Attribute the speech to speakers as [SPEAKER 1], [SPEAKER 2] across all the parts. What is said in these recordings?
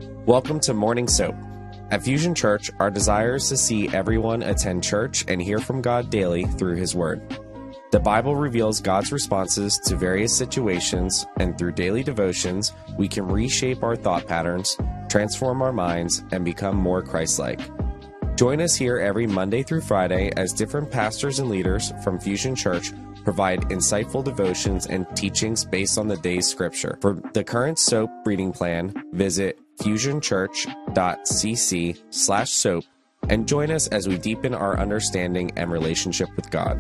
[SPEAKER 1] Welcome to Morning Soap. At Fusion Church, our desire is to see everyone attend church and hear from God daily through His Word. The Bible reveals God's responses to various situations, and through daily devotions, we can reshape our thought patterns, transform our minds, and become more Christ-like. Join us here every Monday through Friday as different pastors and leaders from Fusion Church provide insightful devotions and teachings based on the day's scripture. For the current soap reading plan, visit fusionchurch.cc/soap and join us as we deepen our understanding and relationship with God.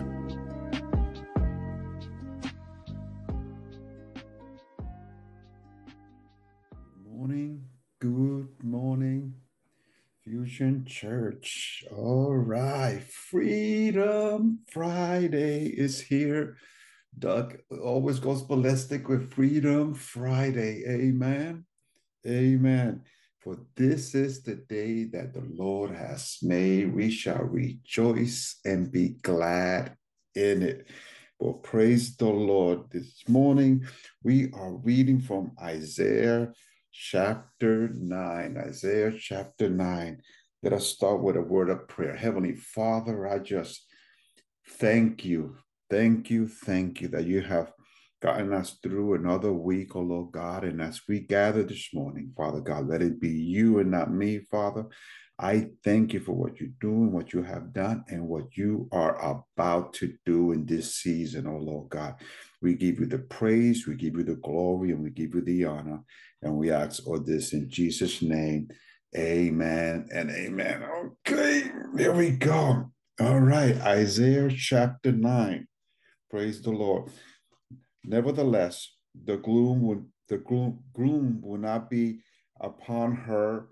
[SPEAKER 2] Good morning, Fusion Church. All right, Freedom Friday is here. Doug always goes ballistic with Freedom Friday. Amen. Amen. For this is the day that the Lord has made. We shall rejoice and be glad in it. Well, praise the Lord. This morning, we are reading from Isaiah chapter 9. Isaiah chapter 9. Let us start with a word of prayer. Heavenly Father, I just thank you. Thank you that you have gotten us through another week, oh Lord God. And as we gather this morning, Father God, let it be you and not me, Father. I thank you for what you're doing, what you have done, and what you are about to do in this season, oh Lord God. We give you the praise, we give you the glory, and we give you the honor. And we ask all this in Jesus' name. Amen and amen. Okay, there we go. All right, Isaiah chapter 9. Praise the Lord. Nevertheless, the gloom will not be upon her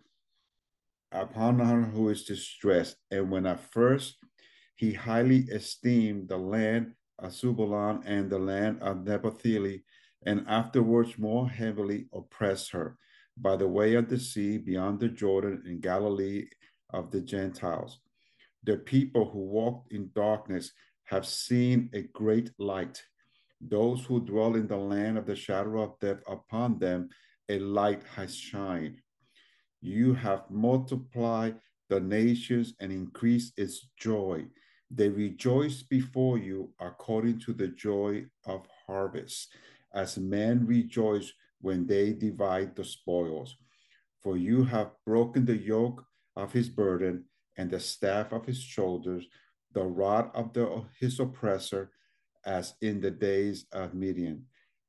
[SPEAKER 2] who is distressed. And when at first he highly esteemed the land of Zebulun and the land of Naphtali, and afterwards more heavily oppressed her by the way of the sea beyond the Jordan in Galilee of the Gentiles. The people who walked in darkness have seen a great light. Those who dwell in the land of the shadow of death, upon them a light has shined. You have multiplied the nations and increased its joy. They rejoice before you according to the joy of harvest, as men rejoice when they divide the spoils. For you have broken the yoke of his burden and the staff of his shoulders, the rod of his oppressor, as in the days of Midian.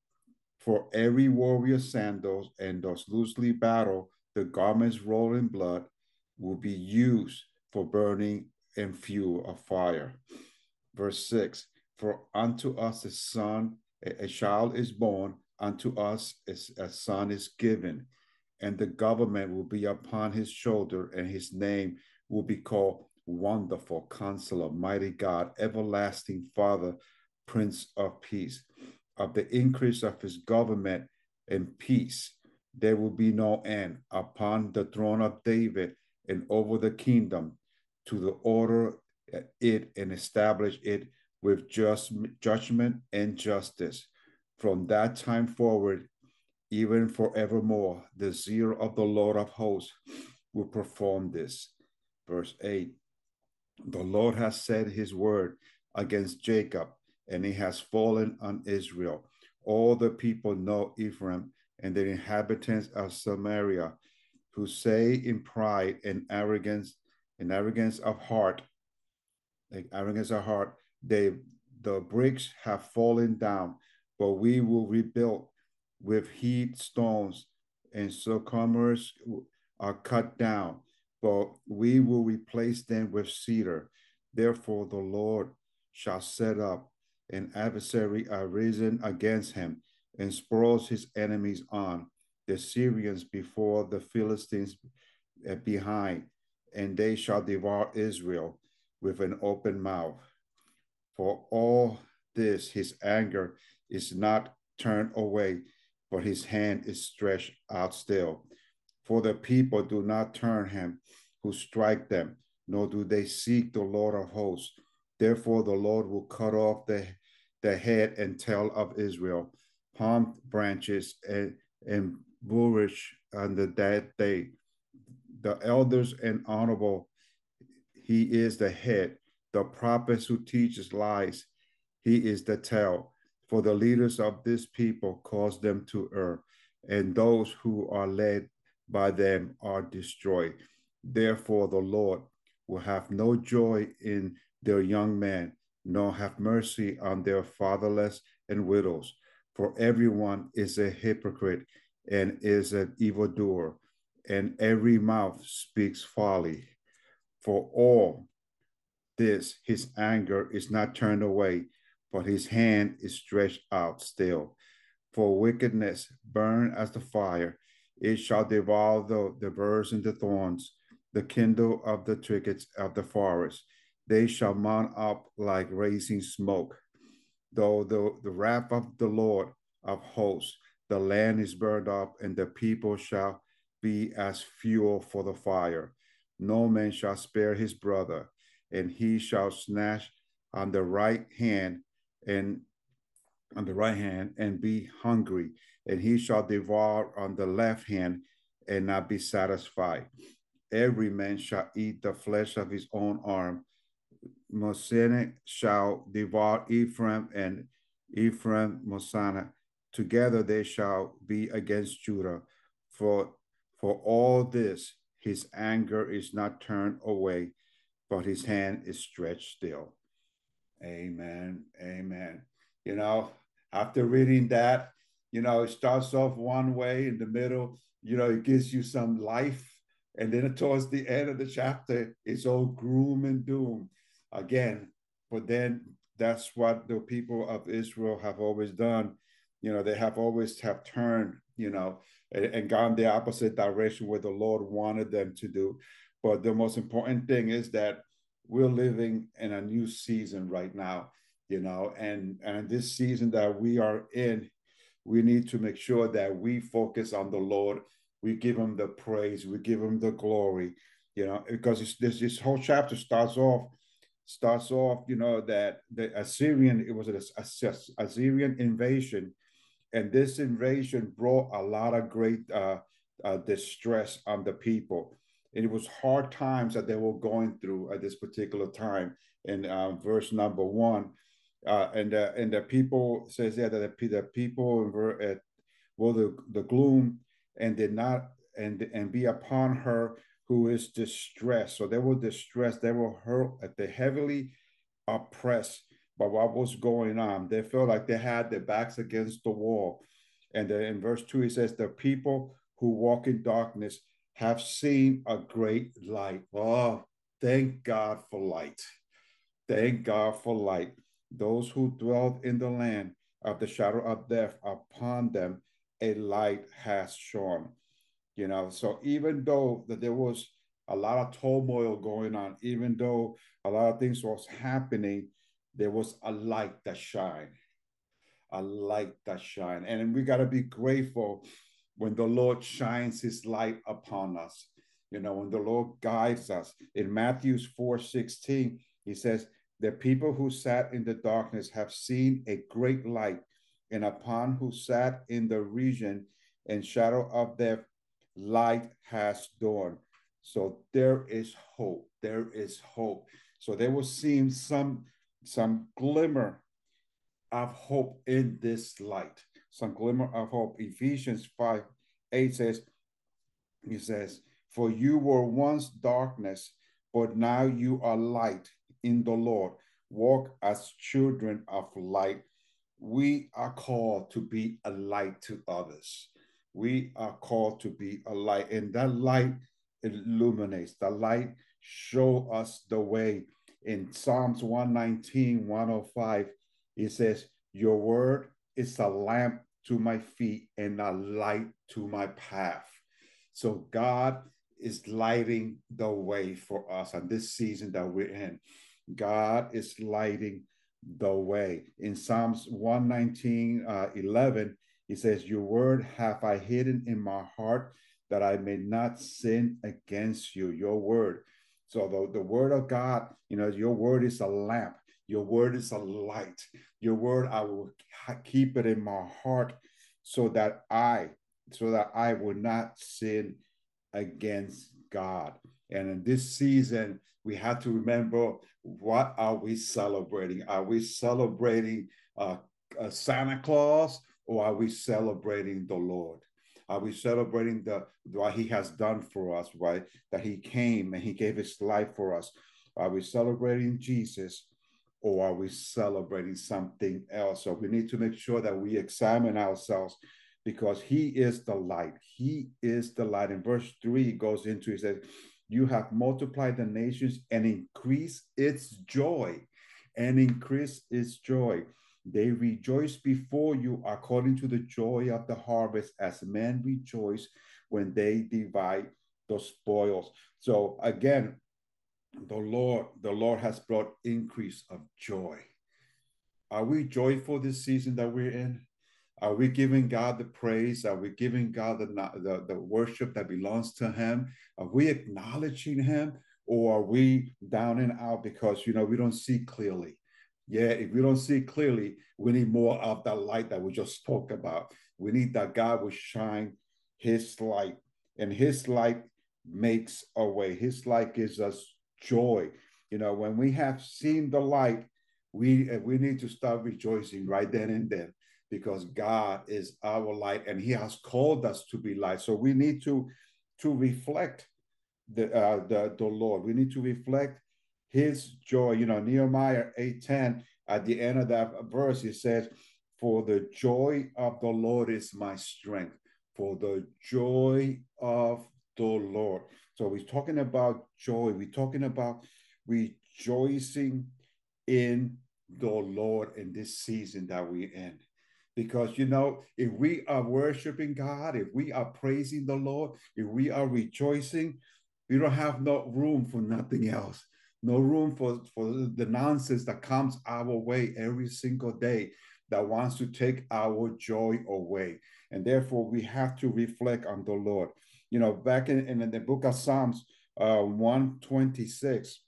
[SPEAKER 2] For every warrior's sandals and those loosely battle, the garments rolled in blood, will be used for burning and fuel of fire. Verse 6, for unto us a child is born, unto us a son is given, and the government will be upon his shoulder, and his name will be called Wonderful Counselor, Mighty God, Everlasting Father, Prince of Peace. Of the increase of his government and peace, there will be no end upon the throne of David and over the kingdom, to the order it and establish it with just judgment and justice. From that time forward, even forevermore, the zeal of the Lord of hosts will perform this. Verse 8, the Lord has said his word against Jacob, and he has fallen on Israel. All the people know Ephraim and the inhabitants of Samaria, who say in pride and arrogance of heart, the bricks have fallen down, but we will rebuild with heaped stones, and sycamores are cut down, but we will replace them with cedar. Therefore the Lord shall set up an adversary arisen against him, and spoils his enemies on, the Syrians before, the Philistines behind, and they shall devour Israel with an open mouth. For all this his anger is not turned away, but his hand is stretched out still. For the people do not turn him who strike them, nor do they seek the Lord of hosts. Therefore the Lord will cut off the head and tail of Israel, palm branches and flourish on that day. The elders and honorable, he is the head. The prophets who teaches lies, he is the tail. For the leaders of this people cause them to err, and those who are led by them are destroyed. Therefore, the Lord will have no joy in their young men, nor have mercy on their fatherless and widows. For everyone is a hypocrite and is an evildoer, and every mouth speaks folly. For all this, his anger is not turned away, but his hand is stretched out still. For wickedness burn as the fire, it shall devour the birds and the thorns, the kindle of the thickets of the forest. They shall mount up like raising smoke. Though the wrath of the Lord of hosts, the land is burned up, and the people shall be as fuel for the fire. No man shall spare his brother, and he shall snatch on the right hand and and be hungry, and he shall devour on the left hand and not be satisfied. Every man shall eat the flesh of his own arm. Mosene shall devour Ephraim, and Ephraim Mosana. Together they shall be against Judah. For for all this his anger is not turned away, but his hand is stretched still. Amen. Amen. You know, after reading that, it starts off one way in the middle, it gives you some life. And then towards the end of the chapter, it's all gloom and doom again. But then that's what the people of Israel have always done. They have always have turned, and gone the opposite direction where the Lord wanted them to do. But the most important thing is that we're living in a new season right now, and this season that we are in, we need to make sure that we focus on the Lord. We give him the praise, we give him the glory, because this whole chapter starts off, that the Assyrian, it was an Assyrian invasion, and this invasion brought a lot of great distress on the people. And it was hard times that they were going through at this particular time. In verse number 1, and the people says that the people were the gloom and did not and be upon her who is distressed. So they were distressed. They were hurt, they heavily oppressed by what was going on. They felt like they had their backs against the wall. And then in verse 2, he says, the people who walk in darkness have seen a great light. Oh, thank God for light. Thank God for light. Those who dwelt in the land of the shadow of death, upon them a light has shone. So even though that there was a lot of turmoil going on, even though a lot of things was happening, there was a light that shined, a light that shine. And we got to be grateful when the Lord shines his light upon us. When the Lord guides us. In Matthew 4:16, he says, the people who sat in the darkness have seen a great light, and upon who sat in the region and shadow of death, light has dawned. So there is hope. There is hope. So they will see some glimmer of hope in this light. Some glimmer of hope. Ephesians 5:8 says, he says, for you were once darkness, but now you are light in the Lord. Walk as children of light. We are called to be a light to others. We are called to be a light, and that light illuminates. The light show us the way. In Psalms 119, 105, it says, your word is a lamp to my feet and a light to my path. So God is lighting the way for us on this season that we're in. God is lighting the way. In Psalms 119, 11, he says, your word have I hidden in my heart that I may not sin against you. Your word. So the word of God, your word is a lamp. Your word is a light. Your word, I will keep it in my heart so that I so that I will not sin against God. And in this season, we have to remember, what are we celebrating? Are we celebrating Santa Claus, or are we celebrating the Lord? Are we celebrating what he has done for us, right? That he came and he gave his life for us. Are we celebrating Jesus, or are we celebrating something else? So we need to make sure that we examine ourselves, because he is the light. He is the light. In verse 3, it goes into, it says, you have multiplied the nations and increased its joy, and increase its joy. They rejoice before you according to the joy of the harvest, as men rejoice when they divide the spoils. So again, the Lord has brought increase of joy. Are we joyful this season that we're in? Are we giving God the praise? Are we giving God the worship that belongs to him? Are we acknowledging him? Or are we down and out because, we don't see clearly? Yeah, if we don't see clearly, we need more of that light that we just spoke about. We need that God will shine his light, and his light makes a way. His light gives us joy. When we have seen the light, we need to start rejoicing right then and then, because God is our light and he has called us to be light. So we need to reflect the Lord. We need to reflect his joy. Nehemiah 8:10, at the end of that verse, it says, for the joy of the Lord is my strength. For the joy of the Lord. So we're talking about joy. We're talking about rejoicing in the Lord in this season that we're in. Because, if we are worshiping God, if we are praising the Lord, if we are rejoicing, we don't have no room for nothing else. No room for the nonsense that comes our way every single day that wants to take our joy away. And therefore, we have to reflect on the Lord. Back in the book of Psalms 126,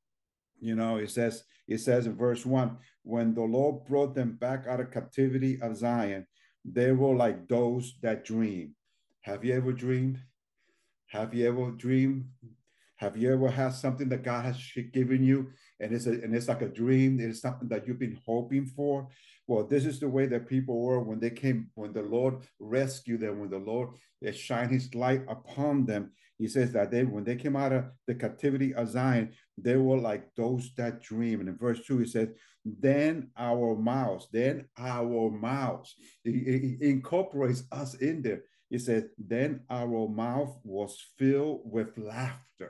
[SPEAKER 2] it says in verse 1, when the Lord brought them back out of captivity of Zion, they were like those that dream. Have you ever dreamed? Have you ever dreamed? Have you ever had something that God has given you, and it's like a dream? It's something that you've been hoping for. Well, this is the way that people were when the Lord rescued them, when the Lord shined his light upon them. He says that when they came out of the captivity of Zion, they were like those that dream. And in verse 2, he says, then our mouths, he incorporates us in there. He said, then our mouth was filled with laughter,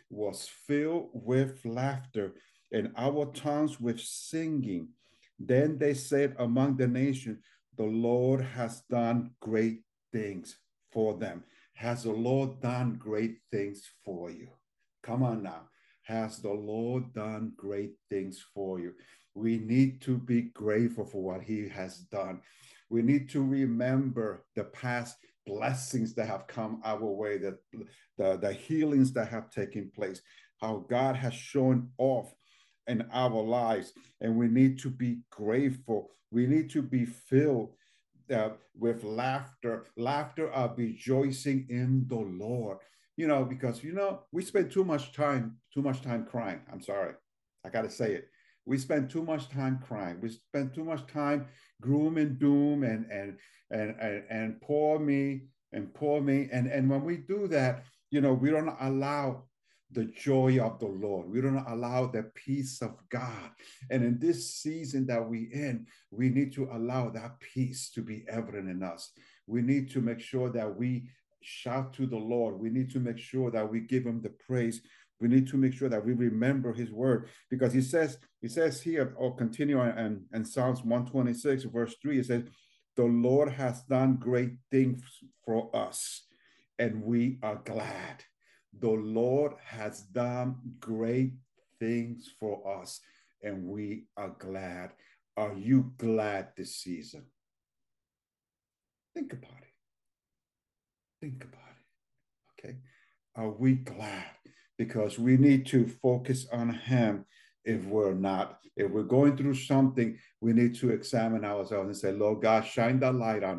[SPEAKER 2] and our tongues with singing. Then they said among the nation, the Lord has done great things for them. Has the Lord done great things for you? Come on now. Has the Lord done great things for you? We need to be grateful for what he has done. We need to remember the past blessings that have come our way, the healings that have taken place, how God has shown off in our lives. And we need to be grateful. We need to be filled with laughter of rejoicing in the Lord. Because we spend too much time crying. I'm sorry, I gotta say it. We spend too much time crying. We spend too much time gloom and doom and poor me and poor me. And when we do that, we don't allow the joy of the Lord. We don't allow the peace of God. And in this season that we're in, we need to allow that peace to be evident in us. We need to make sure that we shout to the Lord. We need to make sure that we give him the praise. We need to make sure that we remember his word, because he says here, or continue in Psalms 126, verse 3, it says, the Lord has done great things for us, and we are glad. The Lord has done great things for us, and we are glad. Are you glad this season? Think about it. Think about it. Okay. Are we glad? Because we need to focus on him. If we're not, if we're going through something, we need to examine ourselves and say, Lord God, shine that light on me.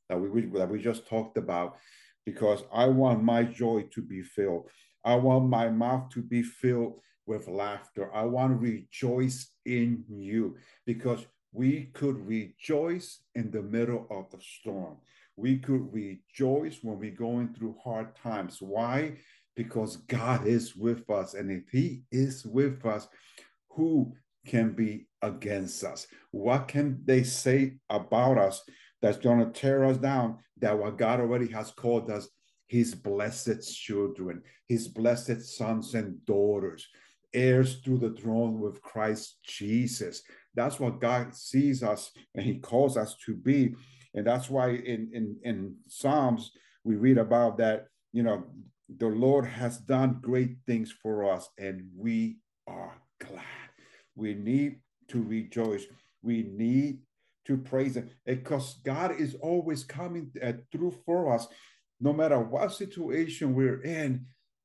[SPEAKER 2] that we just talked about, because I want my joy to be filled. I want my mouth to be filled with laughter. I want to rejoice in you, because we could rejoice in the middle of the storm. We could rejoice when we're going through hard times. Why? Because God is with us. And if He is with us, who can be against us? What can they say about us that's going to tear us down? That what God already has called us His blessed children, His blessed sons and daughters, heirs to the throne with Christ Jesus. That's what God sees us and He calls us to be. And that's why in Psalms, we read about that, the Lord has done great things for us, and we are glad. We need to rejoice. We need to praise Him, because God is always coming through for us. No matter what situation we're in,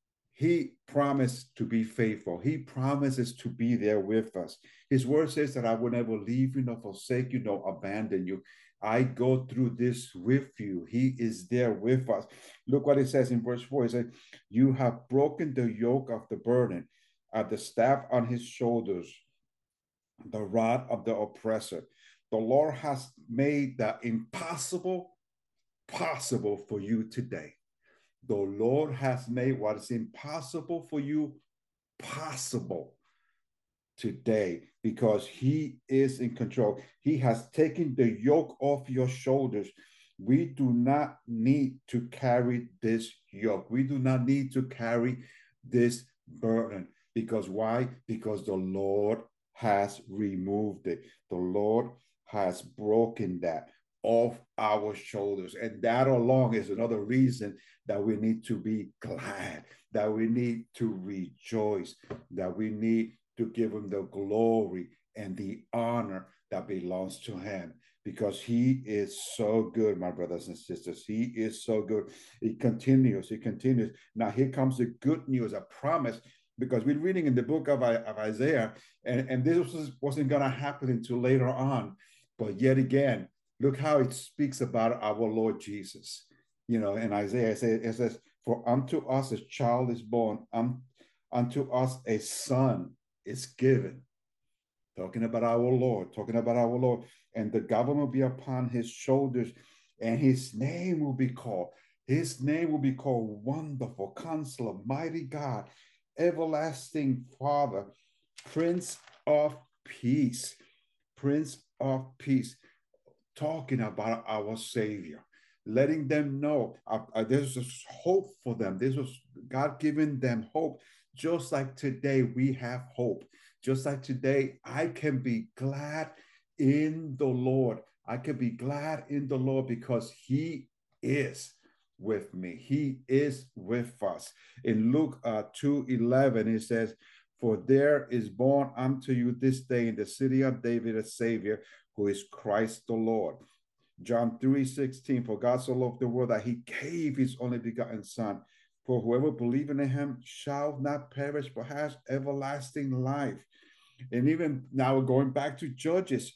[SPEAKER 2] He promised to be faithful. He promises to be there with us. His word says that I will never leave you, nor forsake you, nor abandon you. I go through this with you. He is there with us. Look what it says in verse 4. It says, you have broken the yoke of the burden, at the staff on his shoulders, the rod of the oppressor. The Lord has made the impossible possible for you today. The Lord has made what is impossible for you possible today, because He is in control. He has taken the yoke off your shoulders. We do not need to carry this yoke. We do not need to carry this burden. Because why? Because the Lord has removed it. The Lord has broken that off our shoulders. And that alone is another reason that we need to be glad, that we need to rejoice, that we need to give Him the glory and the honor that belongs to Him, because He is so good, my brothers and sisters. He is so good. He continues. Now here comes the good news, a promise, because we're reading in the book of Isaiah, and this wasn't going to happen until later on. But yet again, look how it speaks about our Lord Jesus. In Isaiah, it says, for unto us a child is born, unto us a son is given. Talking about our Lord. And the government will be upon His shoulders, and His name will be called. His name will be called Wonderful Counselor, Mighty God, Everlasting Father, Prince of Peace. Prince of Peace. Talking about our Savior, letting them know there's hope for them. This was God giving them hope. Just like today, we have hope. Just like today, I can be glad in the Lord. I can be glad in the Lord because He is with me. He is with us. In Luke 2:11, it says, for there is born unto you this day in the city of David a Savior, who is Christ the Lord. John 3:16, for God so loved the world that He gave His only begotten Son. For whoever believes in Him shall not perish, but has everlasting life. And even now, going back to Judges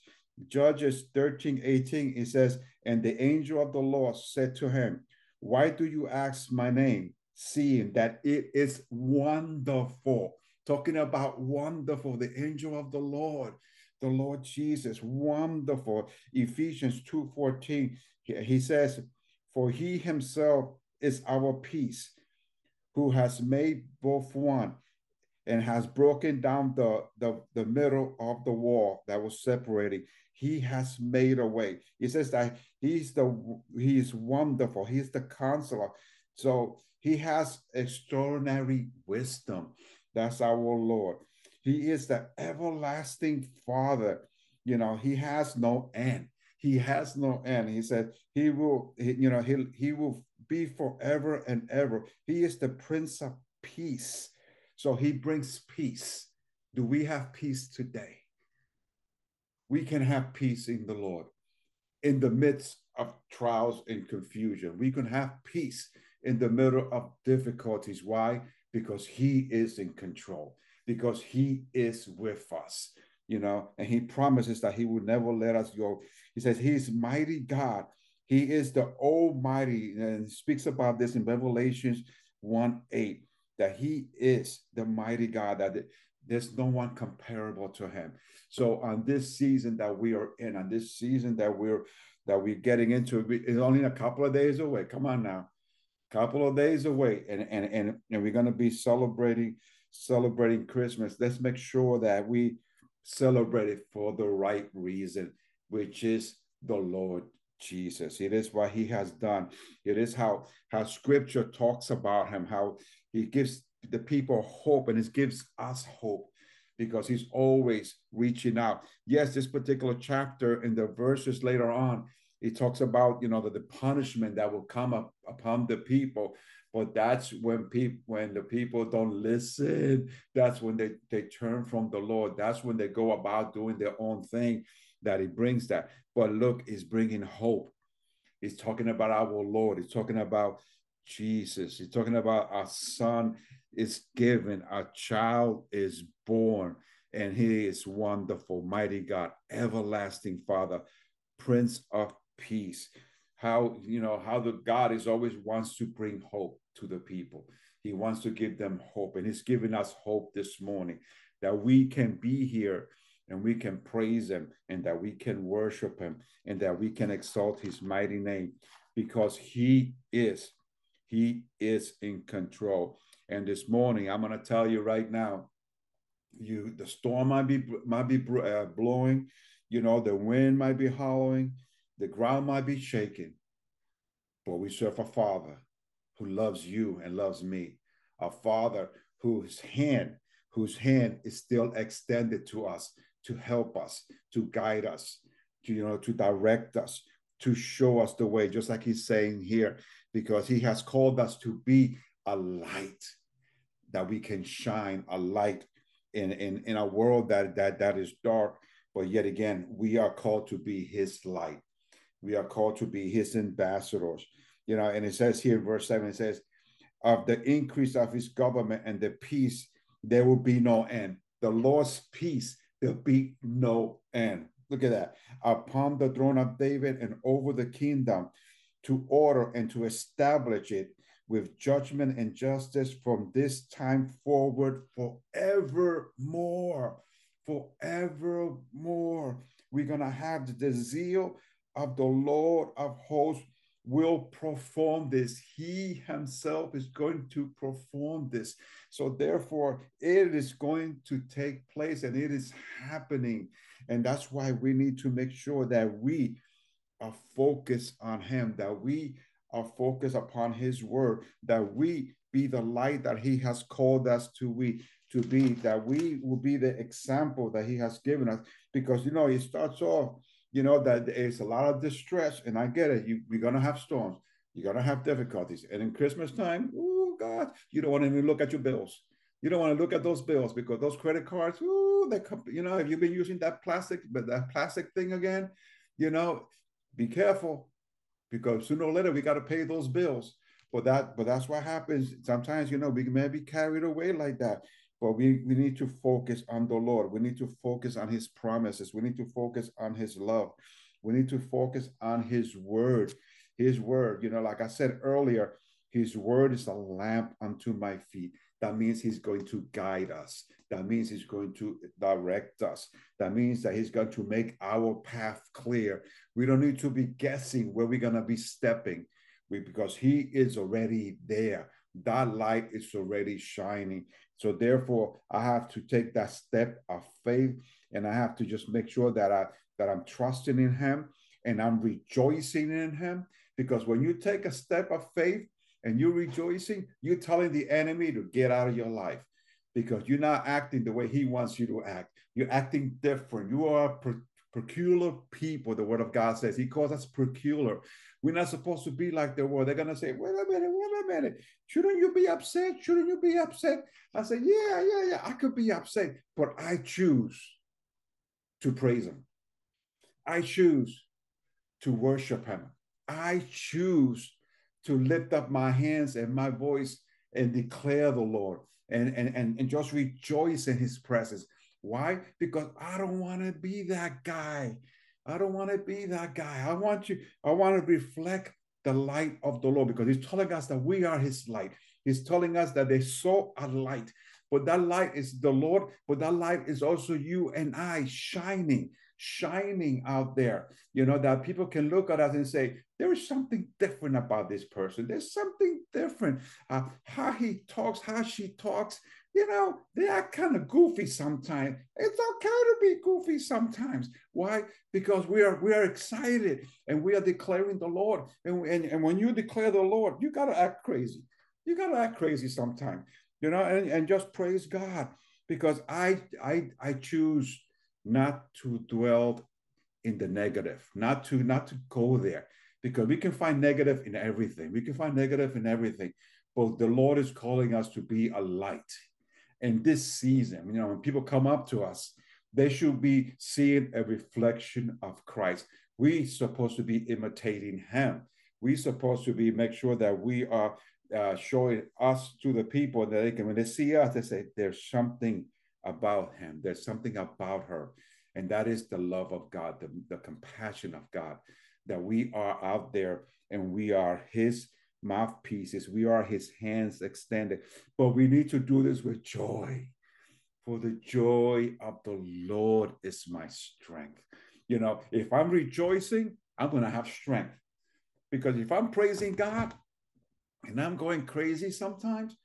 [SPEAKER 2] 13:18, it says, and the angel of the Lord said to him, why do you ask my name, seeing that it is wonderful? Talking about wonderful, the angel of the Lord Jesus, wonderful. Ephesians 2:14, he says, for He Himself is our peace, who has made both one, and has broken down the middle of the wall that was separating. He has made a way. He says that He is wonderful. He's the counselor. So He has extraordinary wisdom. That's our Lord. He is the everlasting Father. He has no end. He has no end. He said He will, he will be forever and ever. He is the Prince of Peace. So He brings peace. Do we have peace today? We can have peace in the Lord. In the midst of trials and confusion, we can have peace in the middle of difficulties. Why? Because He is in control, because He is with us, and He promises that He will never let us go. He says He is mighty God, He is the Almighty, and speaks about this in Revelations 1:8, that he is the mighty God, that there's no one comparable to him. So on this season that we are in, on this season that we're getting into, it's only a couple of days away. Come on now, couple of days away, and we're going to be celebrating Christmas. Let's make sure that we celebrate it for the right reason, which is the Lord Jesus. It is what he has done. It is how scripture talks about him, how he gives the people hope, and it gives us hope because he's always reaching out. Yes, this particular chapter in the verses later on, it talks about the punishment that will come up upon the people, but that's when the people don't listen. That's when they turn from the Lord. That's when they go about doing their own thing, that he brings that. But look, he's bringing hope. He's talking about our Lord. He's talking about Jesus. He's talking about our son is given, our child is born, and he is wonderful, mighty God, everlasting Father, Prince of Peace. How the God is always wants to bring hope to the people. He wants to give them hope, and he's giving us hope this morning that we can be here and we can praise him, and that we can worship him, and that we can exalt his mighty name, because he is in control. And this morning, I'm going to tell you right now, the storm might be blowing, the wind might be howling, the ground might be shaking, but we serve a Father who loves you and loves me, a Father whose hand is still extended to us, to help us, to guide us, to direct us, to show us the way, just like he's saying here, because he has called us to be a light, that we can shine a light in a world that is dark. But yet again, we are called to be his light. We are called to be his ambassadors. And it says here in verse 7, it says, of the increase of his government and the peace, there will be no end. The Lord's peace, there'll be no end. Look at that. Upon the throne of David and over the kingdom, to order and to establish it with judgment and justice from this time forward forevermore. Forevermore. We're going to have the zeal of the Lord of hosts will perform this. He himself is going to perform this. So therefore, it is going to take place, and it is happening. And that's why we need to make sure that we are focused on him, that we are focused upon his word, that we be the light that he has called us to be, that we will be the example that he has given us. Because it starts off, that there's a lot of distress, and I get it. We're gonna have storms, you're gonna have difficulties, and in Christmas time, oh God, you don't want to even look at your bills. You don't want to look at those bills, because those credit cards, they come. If you've been using that plastic thing again, be careful, because sooner or later we got to pay those bills. But that's what happens sometimes. We may be carried away like that. But we need to focus on the Lord. We need to focus on his promises. We need to focus on his love. We need to focus on his word. His word, like I said earlier, his word is a lamp unto my feet. That means he's going to guide us. That means he's going to direct us. That means that he's going to make our path clear. We don't need to be guessing where we're going to be stepping, because he is already there. That light is already shining. So therefore, I have to take that step of faith, and I have to just make sure that I'm trusting in him, and I'm rejoicing in him. Because when you take a step of faith and you're rejoicing, you're telling the enemy to get out of your life, because you're not acting the way he wants you to act. You're acting different. You are peculiar people, the word of God says. He calls us peculiar. We're not supposed to be like the world. They're going to say, wait a minute. Shouldn't you be upset? Shouldn't you be upset? I say, yeah, I could be upset, but I choose to praise him. I choose to worship him. I choose to lift up my hands and my voice and declare the Lord, and just rejoice in his presence. Why? Because I don't want to be that guy. I don't want to be that guy. I want to reflect the light of the Lord, because he's telling us that we are his light. He's telling us that they saw a light, but that light is the Lord, but that light is also you and I shining out there. That people can look at us and say, there is something different about this person. There's something different. How he talks, how she talks, they are kind of goofy sometimes. It's okay to be goofy sometimes. Why? Because we are excited and we are declaring the Lord. And when you declare the Lord, you got to act crazy. You got to act crazy sometimes, and just praise God, because I choose not to dwell in the negative, not to go there, because we can find negative in everything. We can find negative in everything, but the Lord is calling us to be a light. In this season, when people come up to us, they should be seeing a reflection of Christ. We supposed to be imitating him. We supposed to be make sure that we are showing us to the people, that they can, when they see us, they say, there's something about him. There's something about her. And that is the love of God, the compassion of God, that we are out there and we are his mouthpieces. We are his hands extended. But we need to do this with joy. For the joy of the Lord is my strength. If I'm rejoicing, I'm going to have strength. Because if I'm praising God and I'm going crazy sometimes,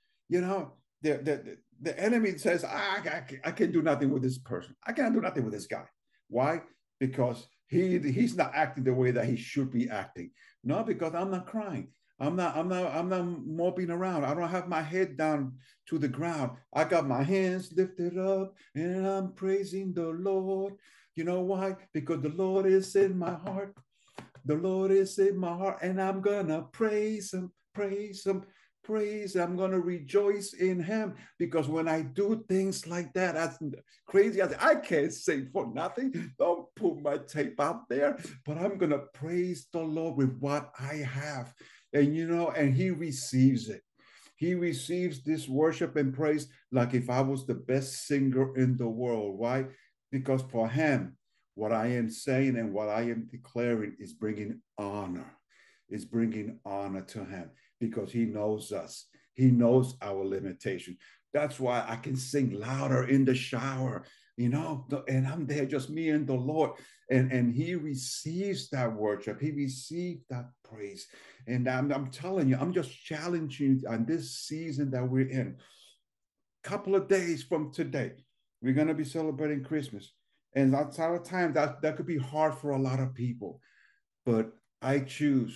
[SPEAKER 2] the enemy says, I can do nothing with this person. I can't do nothing with this guy. Why? Because he's not acting the way that he should be acting. No, because I'm not crying. I'm not moping around. I don't have my head down to the ground. I got my hands lifted up and I'm praising the Lord. You know why? Because the Lord is in my heart. The Lord is in my heart, and I'm gonna praise him, praise him, praise him. I'm gonna rejoice in him, because when I do things like that, that's crazy. I can't sing for nothing. Don't put my tape out there, but I'm gonna praise the Lord with what I have. And he receives it. He receives this worship and praise like if I was the best singer in the world. Why? Because for him, what I am saying and what I am declaring is bringing honor, to him, because he knows us. He knows our limitation. That's why I can sing louder in the shower, and I'm there, just me and the Lord. And he receives that worship. He receives that praise. And I'm telling you, I'm just challenging you on this season that we're in. Couple of days from today, we're going to be celebrating Christmas. And that's our time. That could be hard for a lot of people. But I choose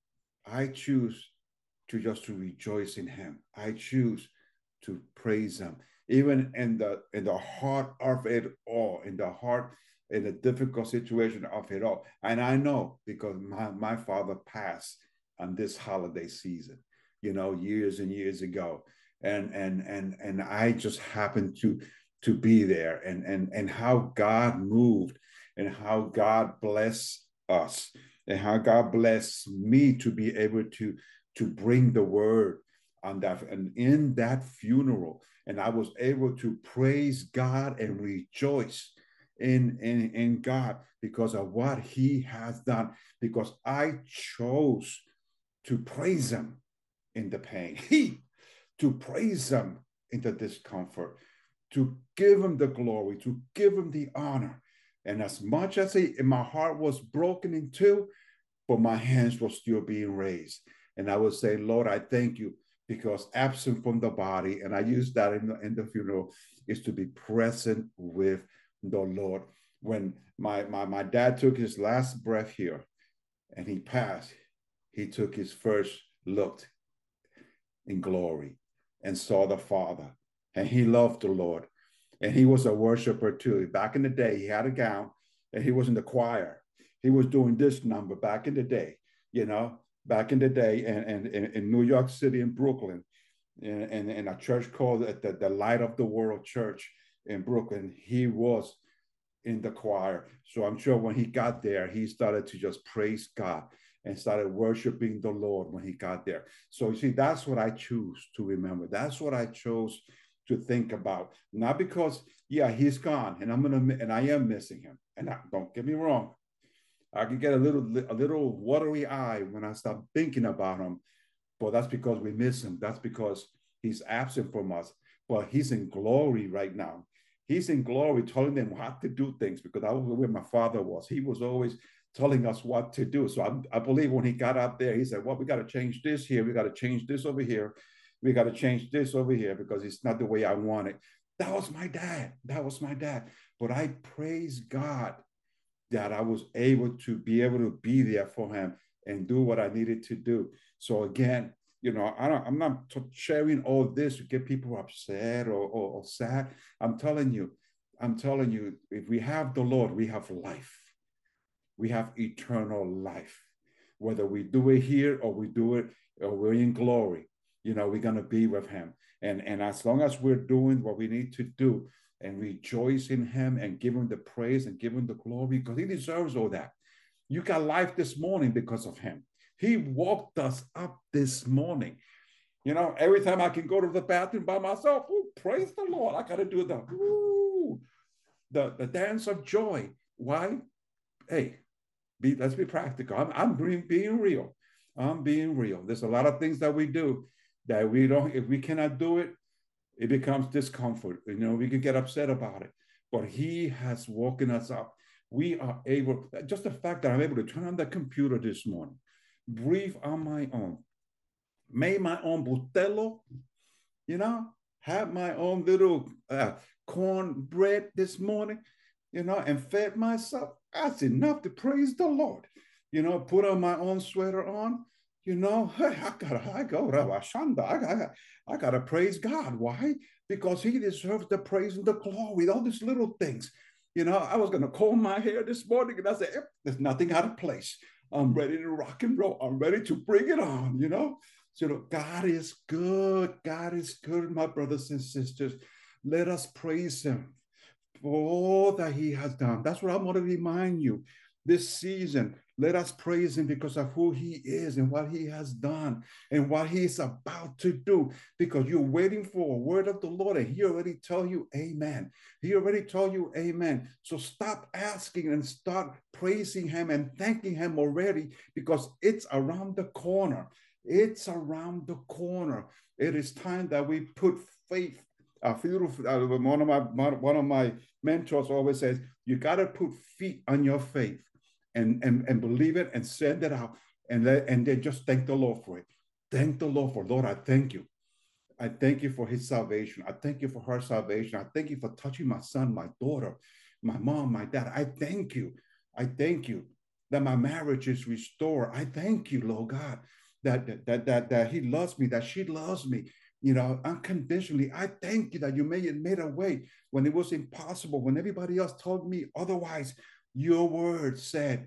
[SPEAKER 2] to rejoice in him. I choose to praise him. Even in the heart of it all, in the difficult situation of it all. And I know, because my father passed on this holiday season, years and years ago. And I just happened to be there, and how God moved, and how God blessed us, and how God blessed me to be able to bring the word on that, and in that funeral. And I was able to praise God and rejoice in God, because of what he has done, because I chose to praise him in the pain, to praise him in the discomfort, to give him the glory, to give him the honor. And as much as my heart was broken in two, but my hands were still being raised. And I would say, Lord, I thank you, because absent from the body, and I use that in the funeral, is to be present with the Lord. When my dad took his last breath here and he passed, he took his first look in glory and saw the Father, and he loved the Lord. And he was a worshiper too. Back in the day, he had a gown, and he was in the choir. He was doing this number back in the day, back in the day, and in New York City, in Brooklyn, and a church called the Light of the World Church in Brooklyn. He was in the choir. So I'm sure when he got there, he started to just praise God and started worshiping the Lord when he got there. So you see, that's what I choose to remember. That's what I chose to think about. Not because, yeah, he's gone, and I am missing him. And don't get me wrong, I can get a little watery eye when I start thinking about him. But that's because we miss him. That's because he's absent from us. But he's in glory right now. He's in glory, telling them how to do things, because I was where my father was. He was always telling us what to do. So I believe when he got out there, he said, well, we got to change this here. We got to change this over here. We got to change this over here because it's not the way I want it. That was my dad. That was my dad. But I praise God that I was able to be there for him and do what I needed to do. So again, I'm not sharing all this to get people upset or sad. I'm telling you, if we have the Lord, we have life. We have eternal life. Whether we do it here or we do it or we're in glory, we're gonna be with him. And as long as we're doing what we need to do and rejoice in him and give him the praise and give him the glory, because he deserves all that. You got life this morning because of him. He woke us up this morning. Every time I can go to the bathroom by myself, ooh, praise the Lord. I got to do the dance of joy. Why? Hey, let's be practical. I'm being real. I'm being real. There's a lot of things that we do that we don't, if we cannot do it, it becomes discomfort. We can get upset about it. But he has woken us up. We are able, just the fact that I'm able to turn on the computer this morning, breathe on my own, made my own butelo, have my own little corn bread this morning, and fed myself. That's enough to praise the Lord. Put on my own sweater on. Hey, I gotta praise God. Why? Because he deserves the praise and the glory, all these little things. I was gonna comb my hair this morning and I said, there's nothing out of place. I'm ready to rock and roll. I'm ready to bring it on, So God is good. God is good, my brothers and sisters. Let us praise him for all that he has done. That's what I want to remind you this season. Let us praise him because of who he is and what he has done and what he is about to do, because you're waiting for a word of the Lord and he already told you amen. He already told you amen. So stop asking and start praising him and thanking him already, because it's around the corner. It's around the corner. It is time that we put faith. One of my mentors always says, you got to put feet on your faith and believe it and send it out and then just thank the Lord for it. Thank the Lord for, Lord, I thank you. I thank you for his salvation. I thank you for her salvation. I thank you for touching my son, my daughter, my mom, my dad. I thank you. I thank you that my marriage is restored. I thank you, Lord God, that he loves me, that she loves me, unconditionally. I thank you that you made a way when it was impossible, when everybody else told me otherwise. Your word said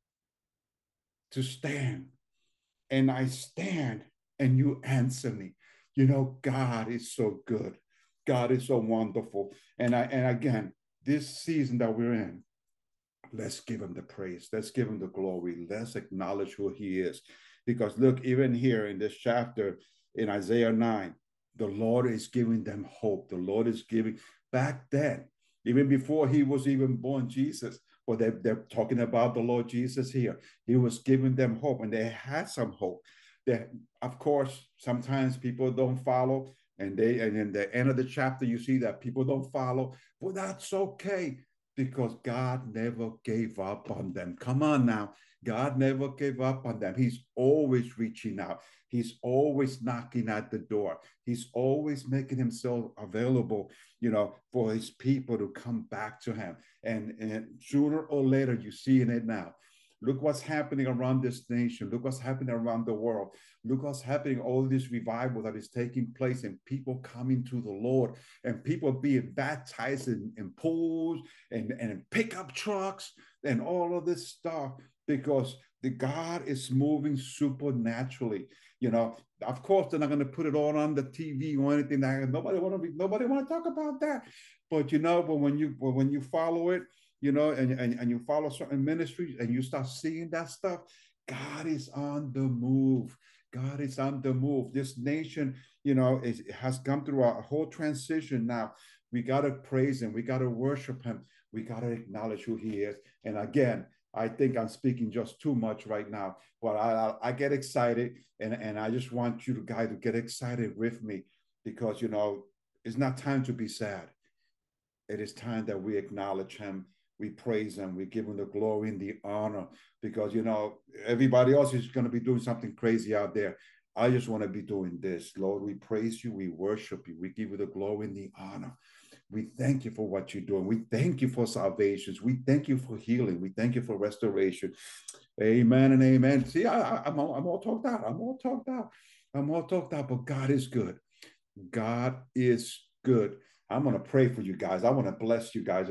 [SPEAKER 2] to stand, and I stand, and you answer me. God is so good. God is so wonderful. And again, this season that we're in, let's give him the praise. Let's give him the glory. Let's acknowledge who he is. Because look, even here in this chapter in Isaiah 9, the Lord is giving them hope. The Lord is giving, back then, even before he was even born, Jesus, but they're talking about the Lord Jesus here. He was giving them hope, and they had some hope. That, of course, sometimes people don't follow, and in the end of the chapter, you see that people don't follow, but that's okay, because God never gave up on them. Come on now. God never gave up on them. He's always reaching out. He's always knocking at the door. He's always making himself available, for his people to come back to him. And sooner or later, you're seeing it now. Look what's happening around this nation. Look what's happening around the world. Look what's happening, all this revival that is taking place, and people coming to the Lord, and people being baptized in pools and in pickup trucks and all of this stuff, because the God is moving supernaturally. Of course, they're not going to put it all on the TV or anything. Nobody want to talk about that. But but when you follow it, and you follow certain ministries and you start seeing that stuff, God is on the move. God is on the move. This nation, has come through a whole transition now. We got to praise him. We got to worship him. We got to acknowledge who he is. And again, I think I'm speaking just too much right now, but I get excited, and I just want you guys to get excited with me, because it's not time to be sad. It is time that we acknowledge him, we praise him, we give him the glory and the honor, because everybody else is going to be doing something crazy out there. I just want to be doing this. Lord, we praise you, we worship you, we give you the glory and the honor. We thank you for what you're doing. We thank you for salvations. We thank you for healing. We thank you for restoration. Amen and amen. See, I'm all talked out. I'm all talked out. I'm all talked out, but God is good. God is good. I'm going to pray for you guys. I want to bless you guys.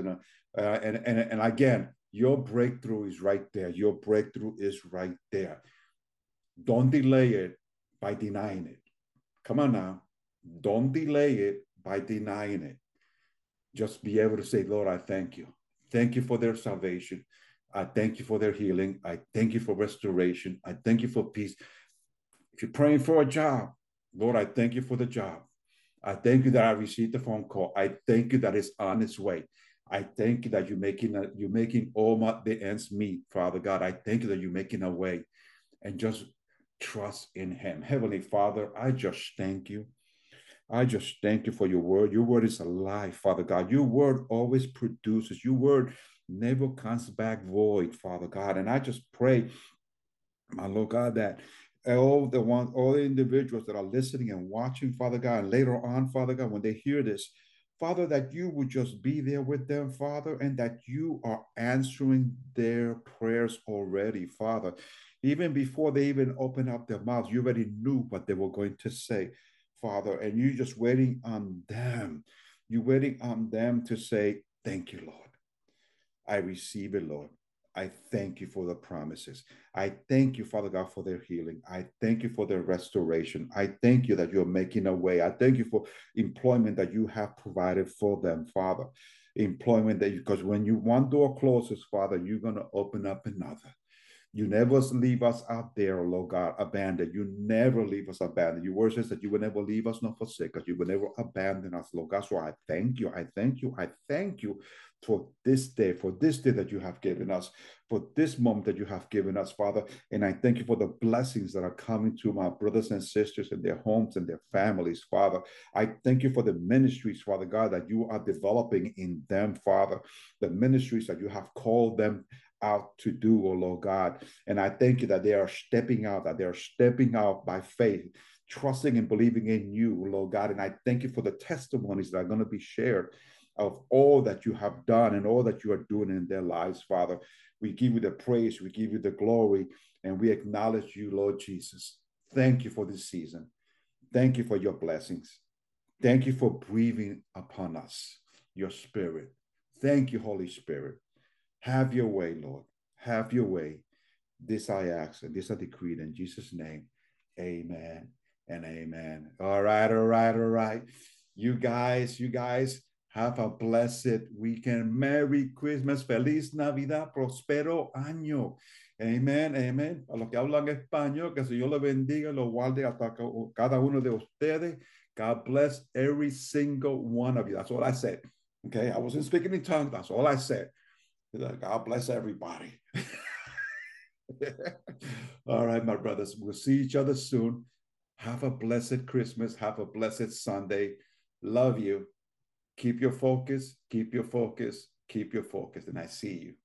[SPEAKER 2] And again, your breakthrough is right there. Your breakthrough is right there. Don't delay it by denying it. Come on now. Don't delay it by denying it. Just be able to say, Lord, I thank you. Thank you for their salvation. I thank you for their healing. I thank you for restoration. I thank you for peace. If you're praying for a job, Lord, I thank you for the job. I thank you that I received the phone call. I thank you that it's on its way. I thank you that you're making all the ends meet, Father God. I thank you that you're making a way, and just trust in him. Heavenly Father, I just thank you. I just thank you for your word. Your word is alive, Father God. Your word always produces. Your word never comes back void, Father God. And I just pray, my Lord God, that all the individuals that are listening and watching, Father God, and later on, Father God, when they hear this, Father, that you would just be there with them, Father, and that you are answering their prayers already, Father. Even before they even open up their mouths, you already knew what they were going to say, Father, and you're just waiting on them. You're waiting on them to say, thank you, Lord. I receive it, Lord. I thank you for the promises. I thank you, Father God, for their healing. I thank you for their restoration. I thank you that you're making a way. I thank you for employment that you have provided for them, Father. Employment because when one door closes, Father, you're going to open up another. You never leave us out there, Lord God, abandoned. You never leave us abandoned. Your word says that you will never leave us nor forsake us. You will never abandon us, Lord God. So I thank you. I thank you. I thank you for this day that you have given us, for this moment that you have given us, Father. And I thank you for the blessings that are coming to my brothers and sisters in their homes and their families, Father. I thank you for the ministries, Father God, that you are developing in them, Father. The ministries that you have called them out to do, oh Lord God. And I thank you that they are stepping out by faith, trusting and believing in you, Lord God. And I thank you for the testimonies that are going to be shared of all that you have done and all that you are doing in their lives, Father. We give you the praise, we give you the glory, and we acknowledge you, Lord Jesus. Thank you for this season. Thank you for your blessings. Thank you for breathing upon us, your spirit. Thank you, Holy Spirit. Have your way, Lord. Have your way. This I ask, and this I decree in Jesus' name. Amen and amen. All right. You guys have a blessed weekend. Merry Christmas. Feliz Navidad. Prospero año. Amen. A los que hablan español, que el Señor les bendiga, los guarde hasta cada uno de ustedes. God bless every single one of you. That's all I said. Okay. I wasn't speaking in tongues. That's all I said. God bless everybody. All right, my brothers. We'll see each other soon. Have a blessed Christmas. Have a blessed Sunday. Love you. Keep your focus. And I see you.